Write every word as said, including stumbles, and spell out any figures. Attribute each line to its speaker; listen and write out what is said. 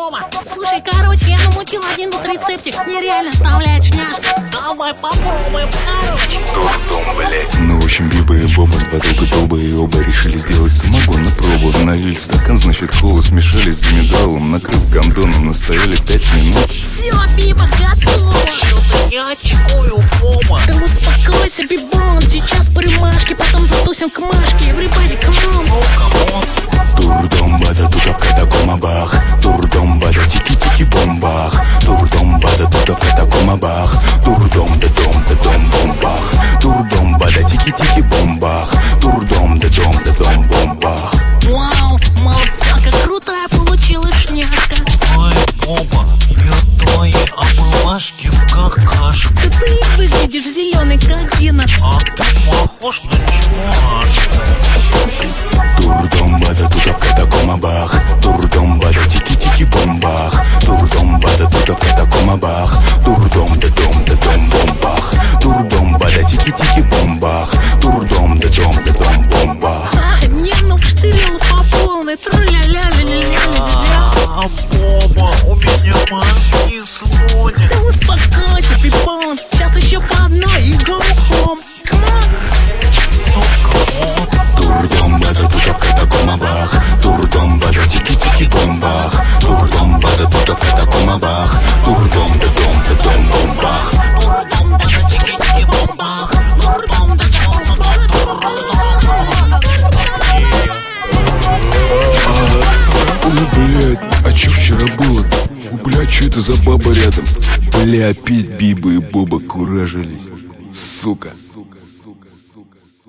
Speaker 1: Пома. Слушай, короче, я намутил один тут рецептик. Нереально вставлять шняшку. Давай попробуем, короче.
Speaker 2: Дурдом, блять.
Speaker 3: Ну, в общем, Биба и Боба, два долго-долба, и оба решили сделать самогон на пробу. Налили в стакан, значит, холод, смешали с димедалом, накрыв гондоном, настояли пять минут.
Speaker 1: Все, Биба, готово.
Speaker 4: Что-то не очкую, Пома.
Speaker 1: Да успокойся, Бибон. Сейчас по рюмашке, потом затусим к Машке. Everybody, come on.
Speaker 3: Дурдом, бада, тутовка, такома, бах. Дурдом, бада, тики-тики, бомбах. Дурдом, бада, тутовка, такома, бах. Дурдом, да дом, да дом, бомбах. Дурдом, бада, тики-тики, бомбах. Дурдом, да дом, да дом, бомбах.
Speaker 1: Вау, малфака, крутая получилась шняшка.
Speaker 4: Ой, Пома, я твои обмашки в какашку.
Speaker 1: Да ты выглядишь зеленый, как Дина.
Speaker 4: А ты похож на чмошку.
Speaker 3: Дурдом, бада, тутовка, такома, бах. Дурдом, бада, тики-тики, бомбах. Дурдом, бада, тутовка, такома, бах. Дурдом, да дом, да дом, бомбах. Дурдом, бада, тики-тики, бомбах. Дурдом, да дом, да дом, бомбах.
Speaker 1: А, не, ну штырил по полной. Тру-ля-ля-ля-ля-ля.
Speaker 4: А, Пома, у меня мозги сводят.
Speaker 1: Да успокойся, Бибон. Сейчас еще по одной и go home. Come on.
Speaker 3: Дурдом, бада, тутовка, такома, бах. Дурдом, бада, тики-тики, бомбах. Дурдом, бада, тутовка, такома, бах. Дурдом, да дом, да дом, бомбах.
Speaker 1: Дурдом, да тики-тики, бомбах. Дурдом, да дом,
Speaker 3: Ой, блядь, а чё вчера было? Блядь, чё это за баба рядом? Бля, опять Биба и Боба куражились. Сука.